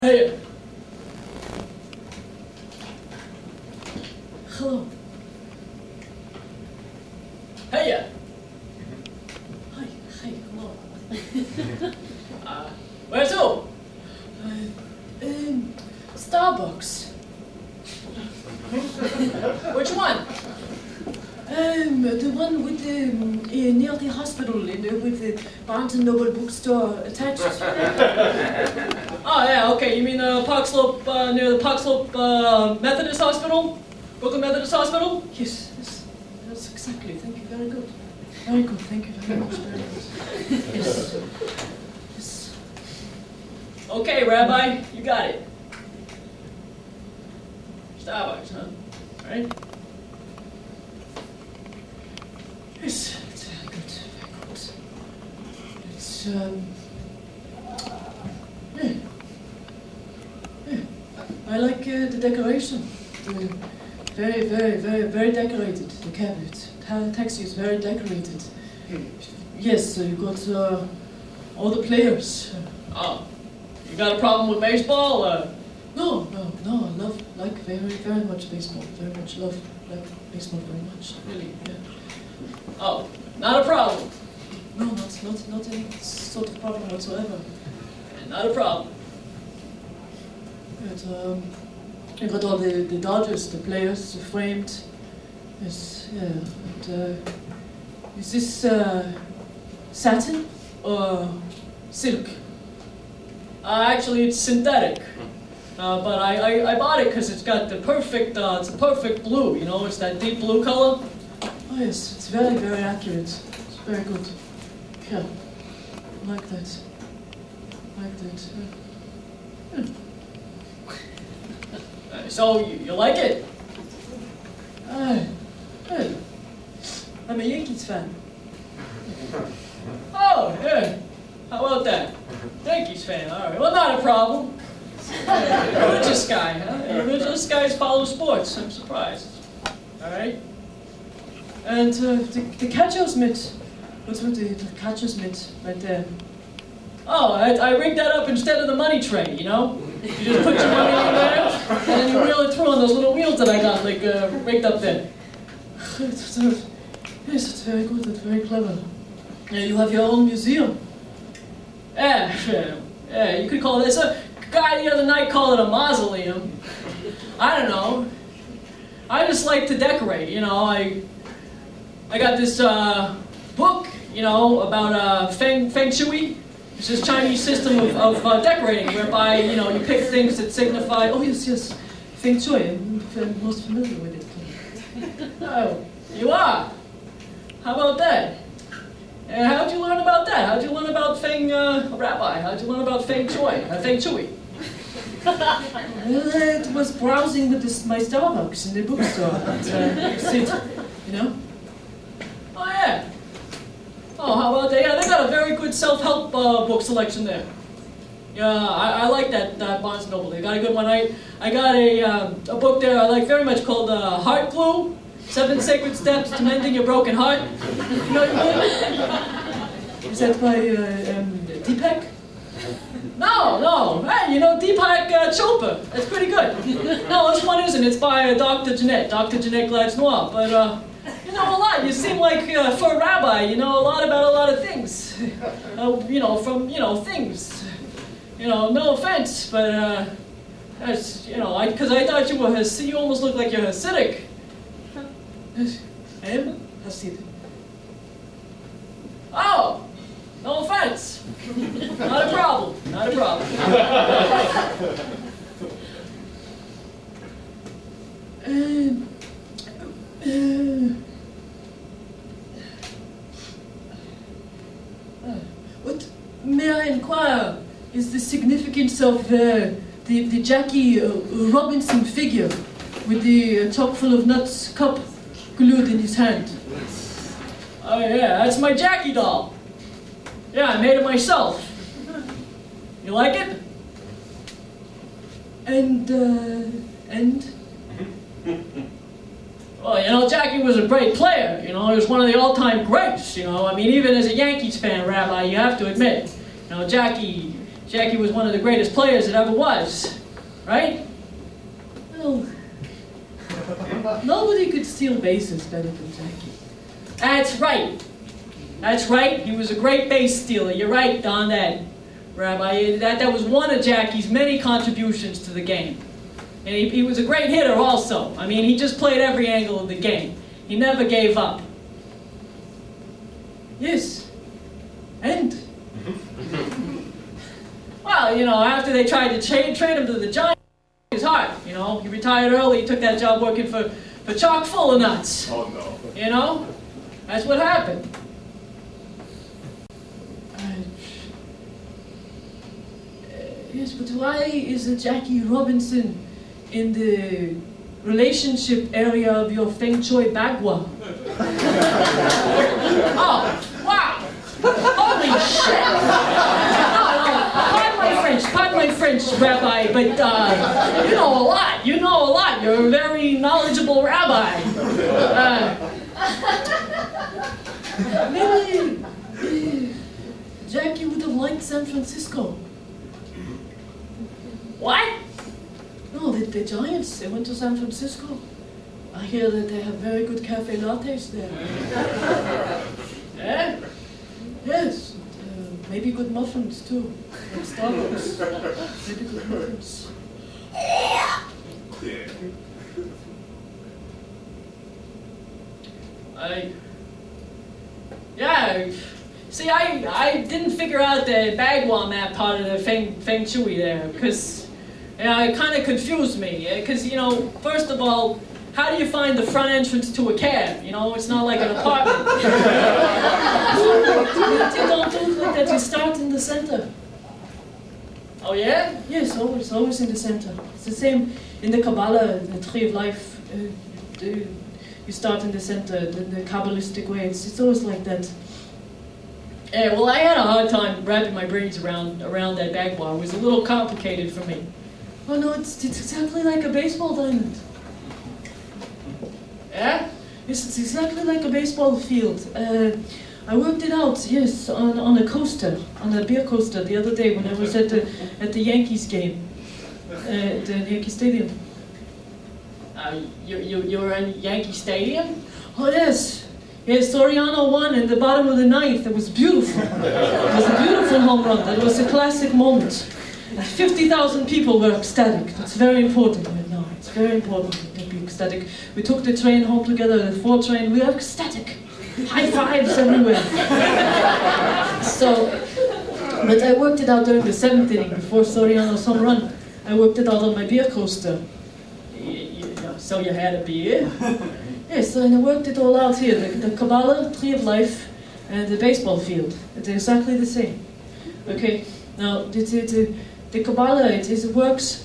Hey. Hello. Hey. Hi. Hi. Hello. Where to? Starbucks. Which one? The one with the near the hospital, with the Barnes and Noble bookstore attached. Oh yeah, okay. You mean Park Slope near the Park Slope Methodist Hospital, Brooklyn Methodist Hospital? Yes, that's exactly. Thank you. Very good. Very good. Thank you very much. Very good. Yes. Yes. Okay, Rabbi, you got it. Starbucks, huh? Right? Yes, it's very good, very good. It's, I like the decoration. Very, very, very, very decorated, the cabinet. The taxi is very decorated. Yes, you got all the players. Oh, you got a problem with baseball? No, I like very, very much baseball. Very much like baseball very much. Really, yeah. Oh, not a problem. No, not any sort of problem whatsoever. Not a problem. But, you got all the Dodgers, the players framed. Yes, yeah. And, is this satin or silk? Actually, it's synthetic. But I bought it because it's got the perfect, it's a perfect blue, you know, it's that deep blue color. Oh yes, it's very, very accurate. It's very good. Yeah, I like that. So, you like it? Good. I'm a Yankees fan. Oh, yeah. How about that? Yankees fan, all right. Well, not a problem. Religious guy, huh? Religious guys follow sports. I'm surprised. All right. And the catcher's mitt. What's with the catcher's mitt right there? Oh, I rigged that up instead of the money tray, you know? You just put your money in there, and then you wheel it through on those little wheels that I got, like, rigged up there. Yes, it's very good. It's very clever. Yeah, you have your own museum. Yeah, you could call it. A guy the other night called it a mausoleum. I don't know. I just like to decorate, you know. I got this book, you know, about Feng Shui. It's this Chinese system of decorating, whereby, you know, you pick things that signify. Oh yes, Feng Shui. I'm most familiar with it. Oh, you are. How about that? And how'd you learn about that? How'd you learn about Rabbi? How'd you learn about Feng Shui? Feng Shui. Well, I was browsing with my Starbucks in the bookstore. You know? Oh, yeah. Oh, how about that? Yeah, they got a very good self-help book selection there. Yeah, I like that Barnes & Noble. They got a good one. I got a book there I like very much called Heart Glue, 7 Sacred Steps to Mending Your Broken Heart. You know what? Is that by Deepak? No. Hey, you know Deepak Chopra. That's pretty good. No, this one isn't. It's by Dr. Jeanette Gladys-Noir. But, you know a lot. You seem like, for a rabbi, you know a lot about a lot of things. You know, from, you know, things. You know, no offense, but, that's, you know, because I thought you were Hasidic. You almost look like you're Hasidic. I am Hasidic. Oh! No offense. Not a problem. What, may I inquire, is the significance of the Jackie Robinson figure with the top full of nuts cup glued in his hand? Oh yeah, that's my Jackie doll. Yeah, I made it myself. You like it? And? Well, you know, Jackie was a great player. You know, he was one of the all-time greats. You know, I mean, even as a Yankees fan, Rabbi, you have to admit, you know, Jackie Jackie was one of the greatest players that ever was, right? Well, nobody could steal bases better than Jackie. That's right. That's right. He was a great base stealer. You're right on that, Rabbi. That was one of Jackie's many contributions to the game. And he was a great hitter also. I mean, he just played every angle of the game. He never gave up. Yes. And? Well, you know, after they tried to trade him to the Giants, his heart, you know. He retired early. He took that job working for Chock full of nuts. Oh, no. You know? That's what happened. Yes, but why is Jackie Robinson in the relationship area of your Feng Shui Bagua? Oh, wow! Holy shit! No, pardon my French, Rabbi, but you know a lot. You know a lot. You're a very knowledgeable rabbi. Maybe Jackie would have liked San Francisco. What? No, the Giants, they went to San Francisco. I hear that they have very good cafe lattes there. Yeah? Yes. Maybe good muffins too. Like Starbucks. Maybe good muffins. See, I didn't figure out the Bagua map part of the Feng Shui there, because it kind of confused me. Because, you know, first of all, how do you find the front entrance to a cab? You know, it's not like an apartment. You don't do like that, you start in the center. Oh yeah? Yes, always in the center. It's the same in the Kabbalah, the Tree of Life. You start in the center, the Kabbalistic way. It's always like that. Well, I had a hard time wrapping my brains around that Bagua. It was a little complicated for me. Oh no, it's exactly like a baseball diamond. Yeah? Yes, it's exactly like a baseball field. I worked it out, yes, on a coaster, on a beer coaster the other day when I was at the Yankees game, at the Yankee Stadium. You were in Yankee Stadium? Oh yes. Yes, Soriano won in the bottom of the ninth. It was beautiful. It was a beautiful home run. That was a classic moment. 50,000 people were ecstatic. That's very important right now. It's very important to be ecstatic. We took the train home together, the 4 train. We were ecstatic. High fives everywhere. But I worked it out during the 7th inning before Soriano's home run. I worked it out on my beer coaster. So you had a beer? Yes, and I worked it all out here. The Kabbalah, Tree of Life, and the baseball field. It's exactly the same. Okay, now the Kabbalah, it works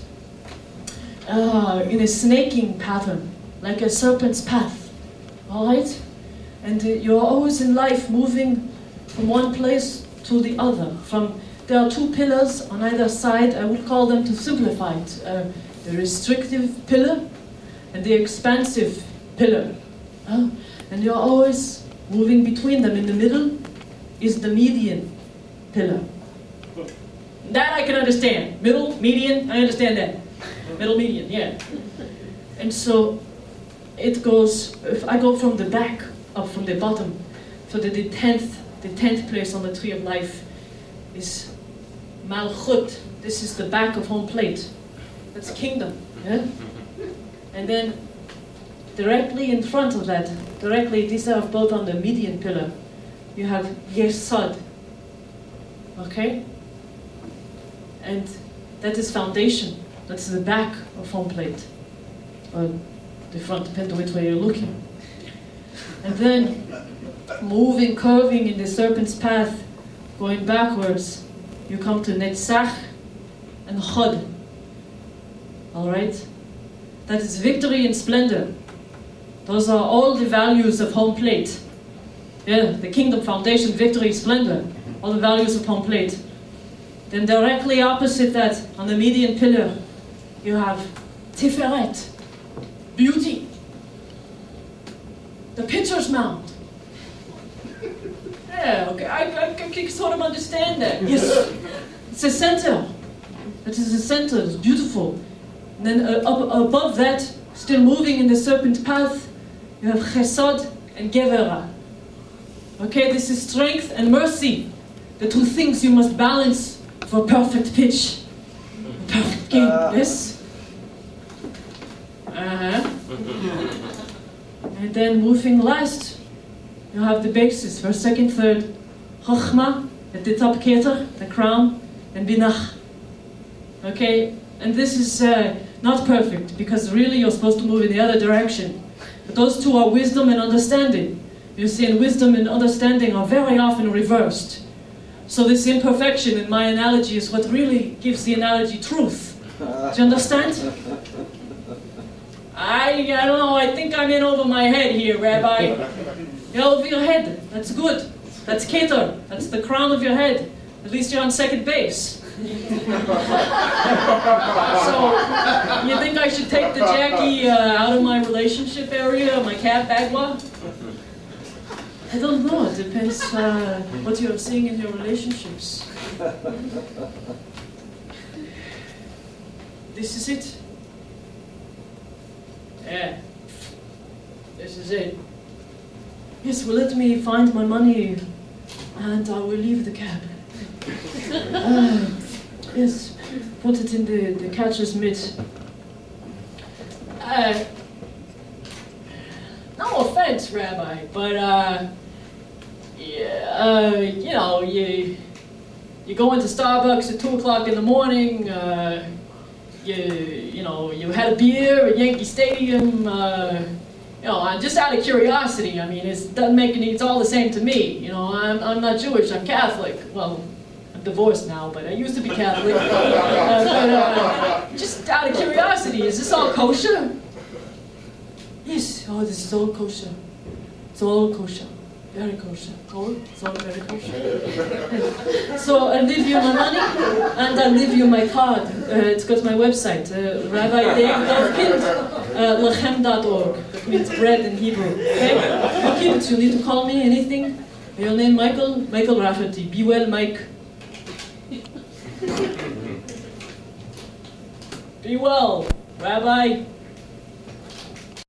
in a snaking pattern, like a serpent's path. All right? And you're always in life moving from one place to the other. There are 2 pillars on either side. I would call them, to simplify it, the restrictive pillar and the expansive pillar. And you're always moving between them. In the middle is the median pillar. That I can understand. Middle, median, I understand that. Middle, median, yeah. And so it goes, if I go from the back up from the bottom, so that the 10th place on the Tree of Life is Malchut. This is the back of home plate. That's kingdom. Yeah? And then directly in front of that, these are both on the median pillar, you have Yesod. Okay? And that is foundation. That's the back of home plate. Or the front, depending on which way you're looking. And then, curving in the serpent's path, going backwards, you come to Netzach and Chod. Alright? That is victory and splendor. Those are all the values of home plate. Yeah, the kingdom, foundation, victory, splendor. All the values of home plate. Then directly opposite that, on the median pillar, you have Tiferet, beauty. The pitcher's mound. Yeah, okay, I can sort of understand that. Yes, It's a center. That is the center. It's beautiful. And then above that, still moving in the serpent path, you have chesed and gevera. Okay, this is strength and mercy. The two things you must balance for a perfect pitch. A perfect game, yes? And then moving last, you have the basis, first, second, third. Chochmah, at the top keter, the crown, and binach. Okay, and this is not perfect, because really you're supposed to move in the other direction. But those two are wisdom and understanding. You see, and wisdom and understanding are very often reversed. So this imperfection in my analogy is what really gives the analogy truth. Do you understand? I don't know, I think I'm in over my head here, Rabbi. You're over your head, that's good. That's keter, that's the crown of your head. At least you're on second base. So, you think I should take the Jackie out of my relationship area, my cat Bagua? I don't know, it depends what you're seeing in your relationships. This is it. Yeah. This is it. Yes, well, let me find my money and I will leave the cab. Yes, put it in the catcher's mitt. No offense, Rabbi, but you know, you go into Starbucks at 2 o'clock in the morning. You know, you had a beer at Yankee Stadium. You know, just out of curiosity. I mean, it doesn't make any. It's all the same to me. You know, I'm not Jewish. I'm Catholic. Well, I'm divorced now, but I used to be Catholic. Just out of curiosity, is this all kosher? Yes. Oh, this is all kosher. It's all kosher. Very kosher. Oh, it's all very kosher. So I'll leave you my money, and I'll leave you my card. It's got my website, rabbidavid.kind, That means bread in Hebrew. Okay? Okay, but you need to call me anything. Your name Michael? Michael Rafferty. Be well, Mike. Be well, Rabbi.